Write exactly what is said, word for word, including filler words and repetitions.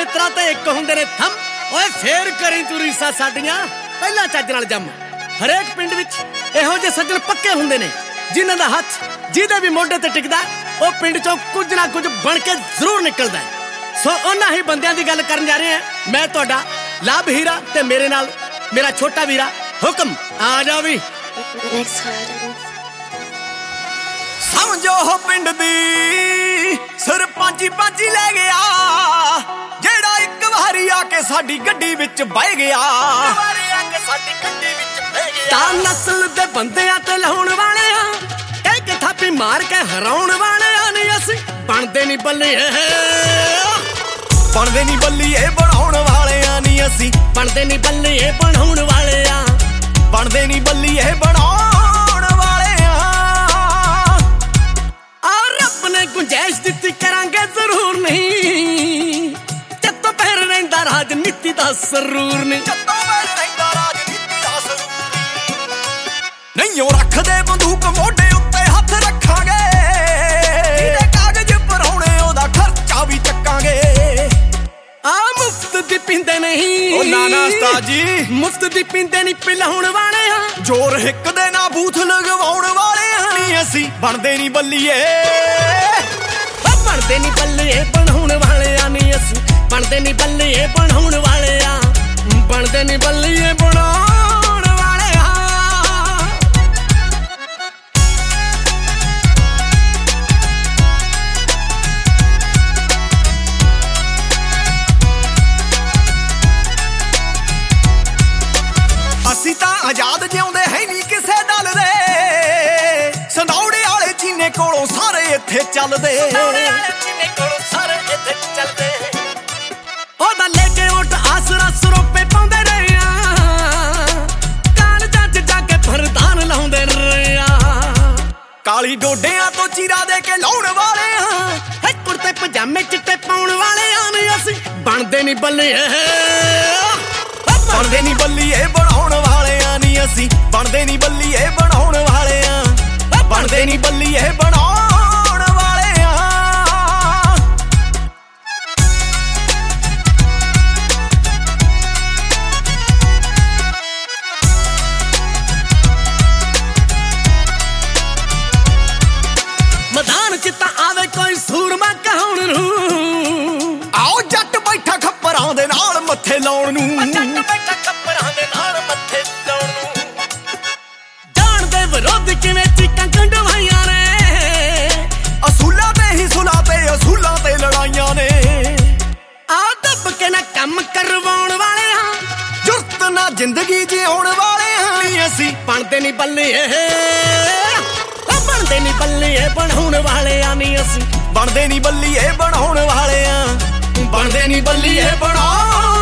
ਮਿੱਤਰਾਂ ਤੇ ਇੱਕ ਹੁੰਦੇ ਨੇ ਥੰਮ। ਓਏ ਫੇਰ ਕਰੀ ਤੂੰ ਰੀਸਾਂ ਸਾਡੀਆਂ ਪਹਿਲਾਂ ਚੱਜ ਨਾਲ ਜੰਮ। ਹਰੇਕ ਪਿੰਡ ਵਿੱਚ ਇਹੋ ਜਿਹੇ ਸੱਜਣ ਪੱਕੇ ਹੁੰਦੇ ਨੇ ਜਿਨ੍ਹਾਂ ਦਾ ਹੱਥ ਜਿਹਦੇ ਵੀ ਮੋਢੇ ਤੇ ਟਿਕਦਾ ਉਹ ਪਿੰਡ ਚੋਂ ਕੁਝ ਨਾ ਕੁਝ ਬਣ ਕੇ ਜ਼ਰੂਰ ਨਿਕਲਦਾ। ਸੋ ਉਹਨਾਂ ਹੀ ਬੰਦਿਆਂ ਦੀ ਗੱਲ ਕਰਨ ਜਾ ਰਹੇ ਹਾਂ। ਮੈਂ ਤੁਹਾਡਾ ਲਾਭ ਹੀਰਾ ਤੇ ਮੇਰੇ ਨਾਲ ਮੇਰਾ ਛੋਟਾ ਵੀਰਾ ਹੁਕਮ। ਆ ਜਾ ਵੀ ਸਮਝੋ ਪਿੰਡ ਦੀ ਸਰਪੰਚੀ ਪੰਚੀ ਲੈ ਗਿਆ ਜਿਹੜਾ ਇੱਕ ਵਾਰੀ ਆ ਕੇ ਸਾਡੀ ਗੱਡੀ ਵਿੱਚ ਬਹਿ ਗਿਆ। ਵਾਰੀ ਆ ਕੇ ਸਾਡੀ ਗੱਡੀ ਵਿੱਚ ਬਹਿ ਗਿਆ। ਤਾਂ ਨਸਲ ਦੇ ਬੰਦਿਆਂ ਤੇ ਲਾਉਣ ਵਾਲਿਆਂ ਕਹਿ ਕੇ ਥਾਪੀ ਮਾਰ ਕੇ ਹਰਾਉਣ ਵਾਲਿਆਂ ਨਹੀਂ ਅਸੀਂ ਬਣਦੇ ਨਹੀਂ ਬੱਲੀਏ। ਬਣਦੇ ਨਹੀਂ ਬੱਲੀਏ ਬਣਾਉਣ ਵਾਲਿਆਂ ਨਹੀਂ ਅਸੀਂ ਬਣਦੇ ਨਹੀਂ ਬੱਲੀਏ ਬਣਾਉਣ ਵਾਲਿਆਂ ਬਣਦੇ ਨਹੀਂ ਬੱਲੀਏ ਬਣਾਉਣ ਵਾਲਿਆਂ। ਆ ਰੱਬ ਨੇ ਗੁੰਜਾਇਸ਼ ਦਿੱਤੀ ਕਰਾਂਗੇ ਜ਼ਰੂਰ ਨਹੀਂ ਜੱਤੋਂ ਪਹਿਰ ਰਹਿੰਦਾ ਰਾਜਨੀਤੀ ਦਾ ਸਰੂਰ ਨਹੀਂ। ਜੱਤੋਂ ਪਹਿਰ ਰਹਿੰਦਾ ਰਾਜਨੀਤੀ ਦਾ ਸਰੂਰ ਨਹੀਂ। ਉਹ ਰੱਖਦੇ ਬੰਦੂਕ ਮੋਢੇ ਉੱਤੇ ਹੱਥ ਰੱਖਾਂਗੇ ਜਿਹਦੇ ਕਾਗਜ਼ ਭਰਾਉਣੇ ਉਹਦਾ ਖਰਚਾ ਵੀ ਚੱਕਾਂਗੇ। ਆ ਮੁਫਤ ਦੀ ਪੀਂਦੇ ਨਹੀਂ ਉਹ ਨਾ ਨਾ ਉਸਤਾਦ ਜੀ ਮੁਫਤ ਦੀ ਪੀਂਦੇ ਨਹੀਂ ਪਿਲਾਉਣ ਵਾਲੇ ਆ ਜੋਰ ਹਿੱਕ ਦੇ ਨਾ ਬੂਥ ਲਗਵਾਉਣ ਵਾਲੇ ਆ ਨਹੀਂ ਅਸੀਂ ਬਣਦੇ ਨਹੀਂ ਬੱਲੀਏ। ਬਣਦੇ ਨਹੀਂ ਬੱਲੀਏ ਬਣਾਉਣ ਵਾਲੇ ਆ ਨਹੀਂ ਅਸੀਂ ਬਣਦੇ ਨਹੀਂ ਬੱਲੀਏ ਬਣਾਉਣ ਵਾਲੇ ਆ ਬਣਦੇ ਨਹੀਂ ਬੱਲੀਏ ਬਣਾਉਣ ਵਾਲੇ ਆ। ਅਸੀਂ ਤਾਂ ਆਜ਼ਾਦ ਜਿਉਂਦੇ ਹੈ ਨਹੀਂ ਕਿਸੇ ਦਲ ਦੇ ਸੰਧੌੜੇ ਵਾਲੇ ਚੀਨੇ ਕੋਲੋਂ ਸਾਰੇ ਇੱਥੇ ਚੱਲਦੇ। ਸੰਧੌੜੇ ਵਾਲੇ ਚੀਨੇ ਕੋਲੋਂ ਸਾਰੇ ਇੱਥੇ ਚੱਲਦੇ। ਉਹਦਾ ਲੈ ਕੇ ਓਟ ਆਸਰਾ ਸਰੋਪੇ ਪਾਉਂਦੇ ਰਹੇ ਆ ਕਾਲਜਾਂ 'ਚ ਜਾ ਕੇ ਫਰਦਾਨ ਲਾਉਂਦੇ ਰਹੇ ਆ। ਕਾਲੀ ਡੋਡਿਆਂ ਤੋਂ ਚੀਰਾ ਦੇ ਕੇ ਲਾਉਣ ਵਾਲੇ ਆ ਹੈ ਕੁੜਤੇ ਪਜਾਮੇ ਚਿੱਟੇ ਪਾਉਣ ਵਾਲੇ ਆ ਨਹੀਂ ਅਸੀਂ ਬਣਦੇ ਨਹੀਂ ਬੱਲੀਏ। ਬਣਦੇ ਨਹੀਂ ਬੱਲੀਏ ਬਣਾਉਣ ਵਾਲਿਆਂ ਨਹੀਂ ਅਸੀਂ ਬਣਦੇ ਨਹੀਂ ਬੱਲੀਏ ਬਣਾਉਣ ਵਾਲਿਆਂ ਬਣਦੇ ਨਹੀਂ ਬੱਲੀਏ ਬਣਾਉਣ ਵਾਲਿਆਂ। ਮੈਦਾਨ 'ਚ ਤਾਂ ਆਵੇ ਕੋਈ ਸੂਰਮਾ ਕਹਾਉਣ ਨੂੰ ਆਓ ਜੱਟ ਬੈਠਾ ਖੱਪਰਾਂ ਦੇ ਨਾਲ ਮੱਥੇ ਲਾਉਣ ਨੂੰ। ਵਿਰੋਧ ਕਿਵੇਂ ਚੀਕਾਂ ਕੰਢਵਾਈਆਂ ਨੇ ਅਸੂਲਾਂ ਤੇ ਹੀ ਸੁਲਾ ਤੇ ਅਸੂਲਾਂ ਤੇ ਲੜਾਈਆਂ ਨੇ। ਆ ਦੱਬ ਕੇ ਨਾ ਕੰਮ ਕਰਵਾਉਣ ਵਾਲੇ ਆ ਜੁਰਤ ਨਾ ਜ਼ਿੰਦਗੀ ਜਿਉਣ ਵਾਲੇ ਆ ਨਹੀਂ ਅਸੀਂ ਬਣਦੇ ਨਹੀਂ ਬੱਲੀਏ। ਬਣਦੇ ਨਹੀਂ ਬੱਲੀਏ ਬਣਾਉਣ ਵਾਲੇ ਆ ਨਹੀਂ ਅਸੀਂ ਬਣਦੇ ਨਹੀਂ ਬੱਲੀਏ ਬਣਾਉਣ ਵਾਲੇ ਆ ਬਣਦੇ ਨਹੀਂ ਬੱਲੀਏ ਬਣਾਉਣ